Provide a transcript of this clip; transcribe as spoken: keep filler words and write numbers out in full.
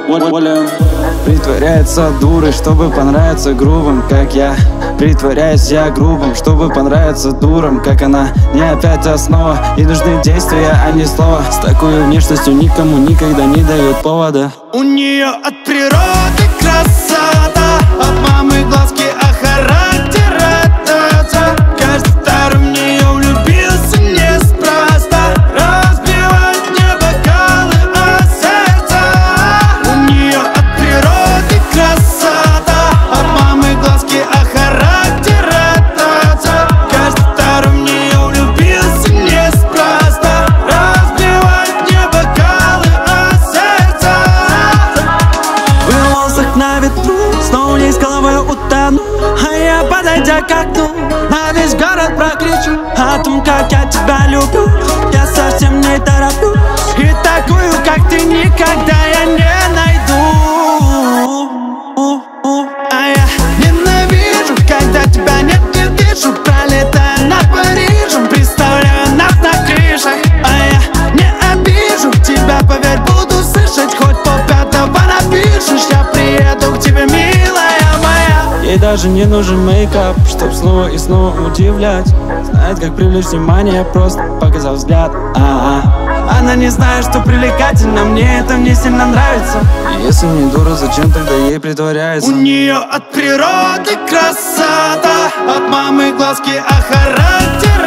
Притворяется дурой, чтобы понравиться грубым, как я. Притворяюсь я грубым, чтобы понравиться дурам, как она. Не опять основа, и нужны действия, а не слова. С такой внешностью никому никогда не дает повода. У нее от природы красота, от мамы глазки, а характер это. Каждый второй в нее влюбился неспроста. Разбивает мне бокалы о сердце. У нее от природы красота, от мамы глазки, а характер это. Каждый второй в нее влюбился неспроста. Разбивает мне бокалы о сердце. В волосах на ветру, снова вниз головой утону. А я, подойдя к окну, на весь город прокричу о том, как я тебя люблю. Я совсем не тороплюсь, и такую, как ты, никогда я не найду. А я ненавижу, когда тебя нет, не вижу. Пролетая над Парижем, представляю нас на крышах. А я не обижу тебя, поверь, буду слышать. Хоть полпятого напишешь, я приеду к тебе, милая моя. Ей даже не нужен мейкап, чтоб снова и снова удивлять. Знает, как привлечь внимание, просто показав взгляд. А-а. Она не знает, что привлекательно, мне это не сильно нравится. И если не дура, зачем тогда ей притворяется? У нее от природы красота, от мамы глазки, а характер